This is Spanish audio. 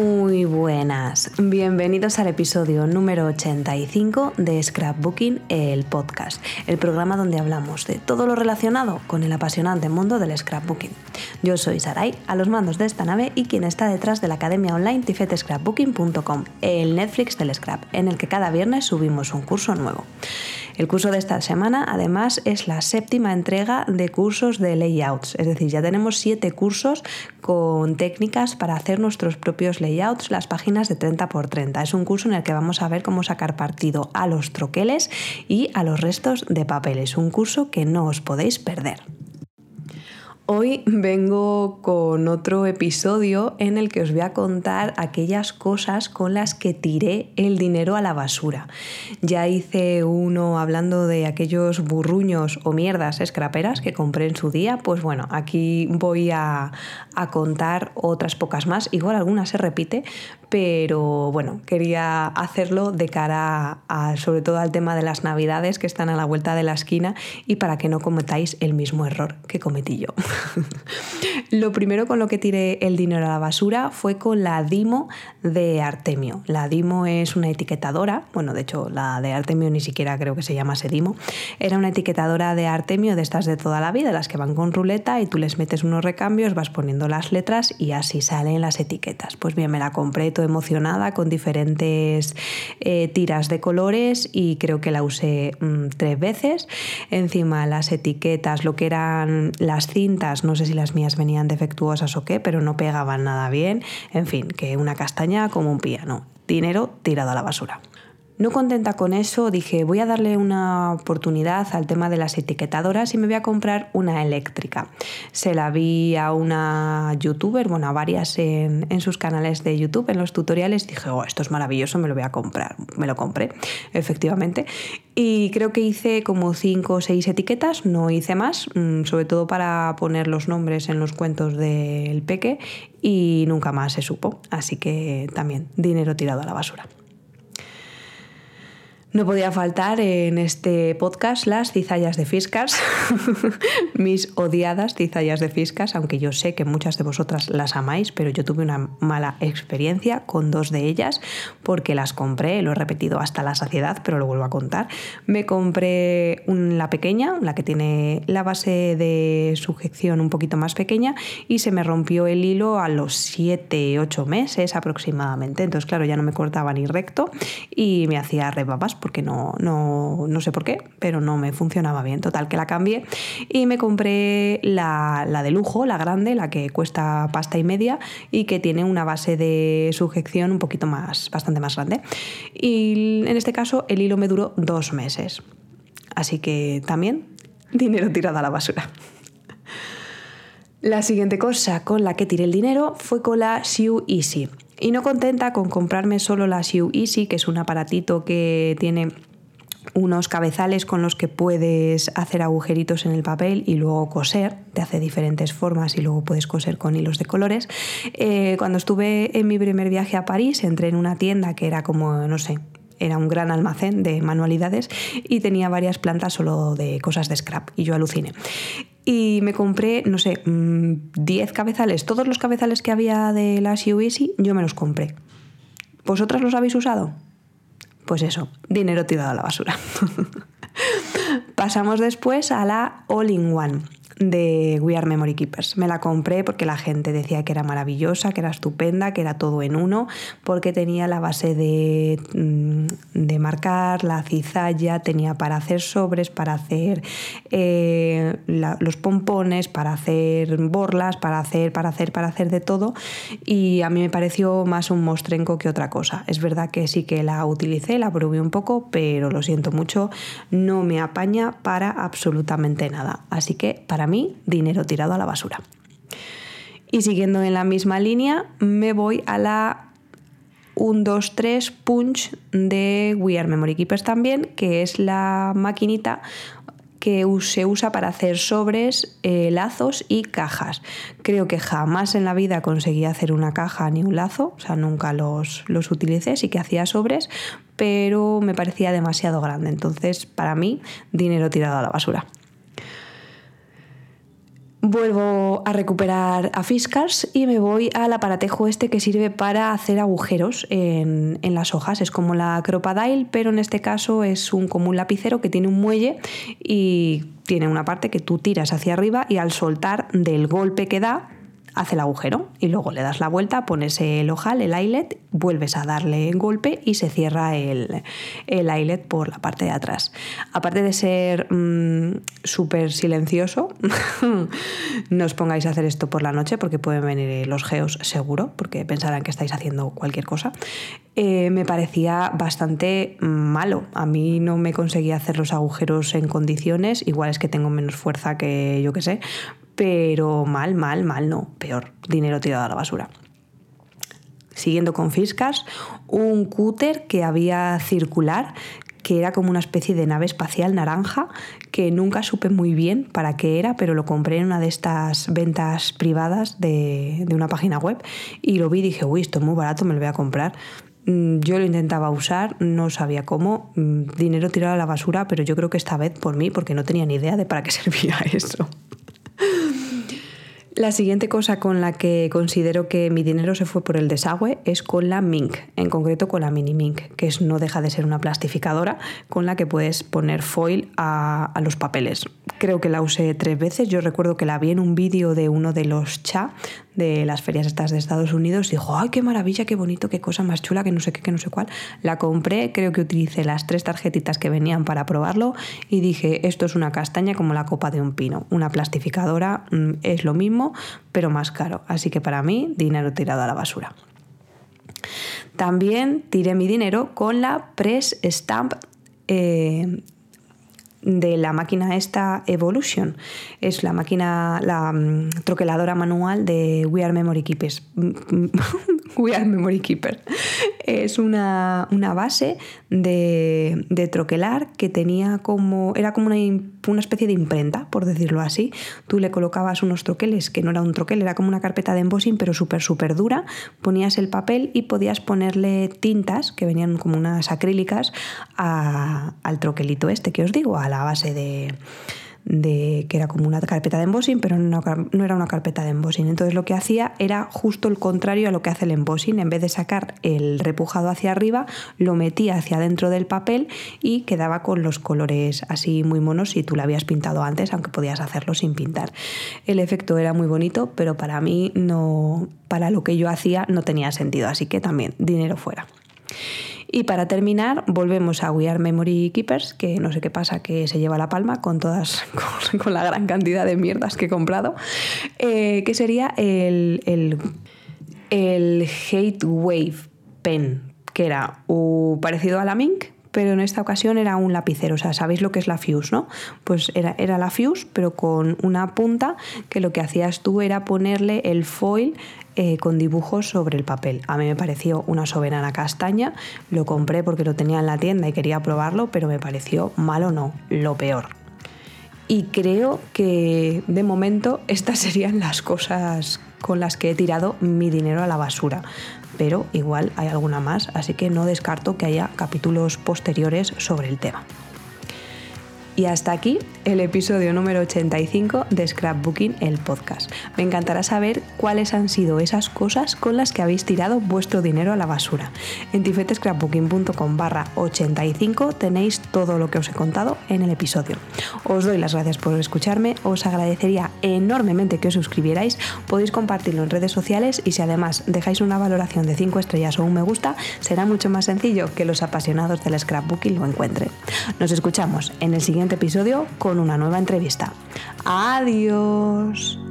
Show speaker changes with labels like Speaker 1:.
Speaker 1: Muy buenas, bienvenidos al episodio número 85 de Scrapbooking, el podcast, el programa donde hablamos de todo lo relacionado con el apasionante mundo del scrapbooking. Yo soy Sarai, a los mandos de esta nave y quien está detrás de la academia online tifetscrapbooking.com, el Netflix del scrap, en el que cada viernes subimos un curso nuevo. El curso de esta semana, además, es la 7ª entrega de cursos de layouts, es decir, ya tenemos 7 cursos con técnicas para hacer nuestros propios layouts, las páginas de 30x30. Es un curso en el que vamos a ver cómo sacar partido a los troqueles y a los restos de papel. Es un curso que no os podéis perder. Hoy vengo con otro episodio en el que os voy a contar aquellas cosas con las que tiré el dinero a la basura. Ya hice uno hablando de aquellos burruños o mierdas scraperas que compré en su día. Pues bueno, aquí voy a contar otras pocas más. Igual alguna se repite, pero bueno, quería hacerlo de cara sobre todo al tema de las navidades que están a la vuelta de la esquina y para que no cometáis el mismo error que cometí yo. Lo primero con lo que tiré el dinero a la basura fue con la Dymo de Artemio. La Dymo es una etiquetadora, bueno, de hecho la de Artemio ni siquiera creo que se llamase Dymo. Era una etiquetadora de Artemio de estas de toda la vida, las que van con ruleta y tú les metes unos recambios, vas poniendo las letras y así salen las etiquetas. Pues bien, me la compré toda emocionada con diferentes tiras de colores y creo que la usé 3 veces. Encima las etiquetas, lo que eran las cintas, no sé si las mías venían defectuosas o qué, pero no pegaban nada bien. En fin, que una castaña como un piano. Dinero tirado a la basura. No contenta con eso, dije voy a darle una oportunidad al tema de las etiquetadoras y me voy a comprar una eléctrica. Se la vi a una youtuber, bueno, a varias en sus canales de YouTube, en los tutoriales. Dije, esto es maravilloso, me lo voy a comprar. Me lo compré, efectivamente. Y creo que hice como 5 o 6 etiquetas, no hice más, sobre todo para poner los nombres en los cuentos del peque y nunca más se supo. Así que también dinero tirado a la basura. No podía faltar en este podcast las cizallas de Fiskars, mis odiadas cizallas de Fiskars, aunque yo sé que muchas de vosotras las amáis, pero yo tuve una mala experiencia con 2 de ellas porque las compré, lo he repetido hasta la saciedad, pero lo vuelvo a contar. Me compré la pequeña, la que tiene la base de sujeción un poquito más pequeña y se me rompió el hilo a los 7-8 meses aproximadamente. Entonces, claro, ya no me cortaba ni recto y me hacía rebabas porque no sé por qué, pero no me funcionaba bien. Total, que la cambié y me compré la de lujo, la grande, la que cuesta pasta y media y que tiene una base de sujeción un poquito más, bastante más grande. Y en este caso el hilo me duró 2 meses. Así que también dinero tirado a la basura. La siguiente cosa con la que tiré el dinero fue con la Sew Easy. Y no contenta con comprarme solo la Sew Easy, que es un aparatito que tiene unos cabezales con los que puedes hacer agujeritos en el papel y luego coser, te hace diferentes formas y luego puedes coser con hilos de colores. Cuando estuve en mi primer viaje a París, entré en una tienda que era como, no sé, era un gran almacén de manualidades y tenía varias plantas solo de cosas de scrap y yo aluciné. Y me compré, no sé, 10 cabezales, todos los cabezales que había de la Sew Easy, yo me los compré. ¿Vosotras los habéis usado? Pues eso, dinero tirado a la basura. Pasamos después a la All-in-One de We Are Memory Keepers. Me la compré porque la gente decía que era maravillosa, que era estupenda, que era todo en uno, porque tenía la base de marcar, la cizalla, tenía para hacer sobres, para hacer los pompones, para hacer borlas, para hacer de todo, y a mí me pareció más un mostrenco que otra cosa. Es verdad que sí que la utilicé, la probé un poco, pero lo siento mucho, no me apaña para absolutamente nada. Así que para mí, dinero tirado a la basura. Y siguiendo en la misma línea, me voy a la 123 Punch de We Are Memory Keepers también, que es la maquinita que se usa para hacer sobres, lazos y cajas. Creo que jamás en la vida conseguí hacer una caja ni un lazo, o sea, nunca los utilicé, sí que hacía sobres, pero me parecía demasiado grande. Entonces, para mí, dinero tirado a la basura. Vuelvo a recuperar a Fiskars y me voy al aparatejo este que sirve para hacer agujeros en las hojas. Es como la Crocodile, pero en este caso es como un lapicero que tiene un muelle y tiene una parte que tú tiras hacia arriba y al soltar del golpe que da, hace el agujero y luego le das la vuelta, pones el ojal, el eyelet, vuelves a darle golpe y se cierra el eyelet por la parte de atrás. Aparte de ser súper silencioso, no os pongáis a hacer esto por la noche porque pueden venir los geos seguro, porque pensarán que estáis haciendo cualquier cosa. Me parecía bastante malo. A mí no me conseguía hacer los agujeros en condiciones, igual es que tengo menos fuerza que yo que sé, pero mal no, peor, dinero tirado a la basura. Siguiendo con Fiskars, un cúter que había circular, que era como una especie de nave espacial naranja, que nunca supe muy bien para qué era, pero lo compré en una de estas ventas privadas de una página web y lo vi y dije, uy, esto es muy barato, me lo voy a comprar. Yo lo intentaba usar, no sabía cómo, dinero tirado a la basura, pero yo creo que esta vez por mí, porque no tenía ni idea de para qué servía eso. La siguiente cosa con la que considero que mi dinero se fue por el desagüe es con la Minc, en concreto con la Mini Minc, que no deja de ser una plastificadora con la que puedes poner foil a los papeles. Creo que la usé 3 veces, yo recuerdo que la vi en un vídeo de uno de los CHA, de las ferias estas de Estados Unidos, y dijo, ¡ay, qué maravilla, qué bonito, qué cosa más chula, que no sé qué, que no sé cuál! La compré, creo que utilicé las 3 tarjetitas que venían para probarlo y dije, esto es una castaña como la copa de un pino. Una plastificadora es lo mismo, pero más caro. Así que para mí, dinero tirado a la basura. También tiré mi dinero con la Press Stamp de la máquina esta Evolution. Es la máquina, la troqueladora manual de We Are Memory Keepers. We Are Memory Keeper. Es una base de troquelar que tenía era como una especie de imprenta, por decirlo así. Tú le colocabas unos troqueles, que no era un troquel, era como una carpeta de embossing, pero súper dura. Ponías el papel y podías ponerle tintas, que venían como unas acrílicas, al troquelito este que os digo, a la base de que era como una carpeta de embossing, pero no era una carpeta de embossing. Entonces lo que hacía era justo el contrario a lo que hace el embossing. En vez de sacar el repujado hacia arriba, lo metía hacia dentro del papel y quedaba con los colores así muy monos si tú lo habías pintado antes, aunque podías hacerlo sin pintar. El efecto era muy bonito, pero para mí no, para lo que yo hacía no tenía sentido, así que también dinero fuera. Y para terminar, volvemos a We Are Memory Keepers, que no sé qué pasa, que se lleva la palma con la gran cantidad de mierdas que he comprado, que sería el Hate Wave Pen, que era parecido a la Minc, pero en esta ocasión era un lapicero. O sea, sabéis lo que es la Fuse, ¿no? Pues era la Fuse, pero con una punta que lo que hacías tú era ponerle el foil con dibujos sobre el papel. A mí me pareció una soberana castaña, lo compré porque lo tenía en la tienda y quería probarlo, pero me pareció malo, no, lo peor. Y creo que de momento estas serían las cosas con las que he tirado mi dinero a la basura, pero igual hay alguna más, así que no descarto que haya capítulos posteriores sobre el tema. Y hasta aquí el episodio número 85 de Scrapbooking, el podcast. Me encantará saber cuáles han sido esas cosas con las que habéis tirado vuestro dinero a la basura. En tifetescrapbooking.com/85 tenéis todo lo que os he contado en el episodio. Os doy las gracias por escucharme, os agradecería enormemente que os suscribierais, podéis compartirlo en redes sociales y si además dejáis una valoración de 5 estrellas o un me gusta, será mucho más sencillo que los apasionados del scrapbooking lo encuentren. Nos escuchamos en el siguiente episodio con una nueva entrevista. ¡Adiós!